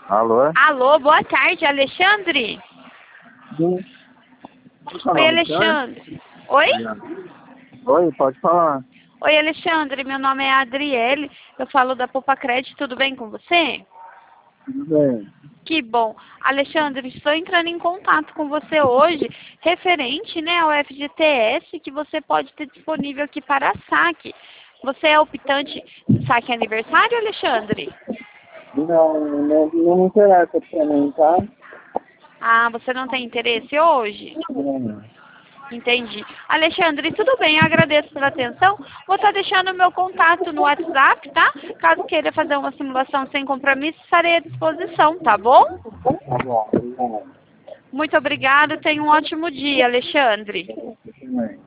Alô? Alô, boa tarde, Alexandre? Sim. Seu Oi, nome, senhor? Alexandre. Oi? Oi, pode falar. Oi, Alexandre, meu nome é Adriele, eu falo da Poupa Crédito, tudo bem com você? Tudo bem. Que bom. Alexandre, estou entrando em contato com você hoje, referente, né, ao FGTS que você pode ter disponível aqui para saque. Você é optante de saque aniversário, Alexandre? Não me interessa pra mim, tá? Ah, você não tem interesse hoje? Não. Entendi. Alexandre, tudo bem, eu agradeço pela atenção. Vou estar deixando o meu contato no WhatsApp, tá? Caso queira fazer uma simulação sem compromisso, estarei à disposição, tá bom? Tá bom, obrigado. Muito obrigada, tenha um ótimo dia, Alexandre. Você também.